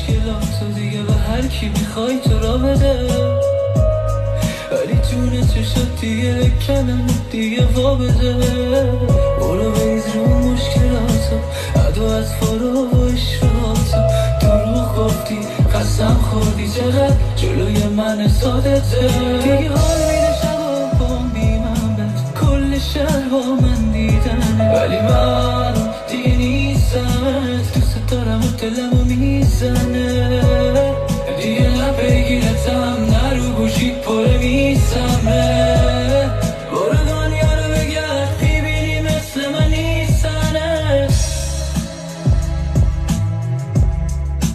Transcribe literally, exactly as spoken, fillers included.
مشکلاتو دیگه به هر کی میخوای تو را بده، ولی جون چشات دیگه کنم دیگه وا بده. برو بریز رو مشکلاتو، عدو از فارا و اشراتو، دروغ گفتی قسم خوردی چقدر جلوی من سادته. دیگه حال میده شبا بام بی من بد کل شهر با من دیدنه، ولی من دیگه نیستم دوست دارم و دلمو میزنه.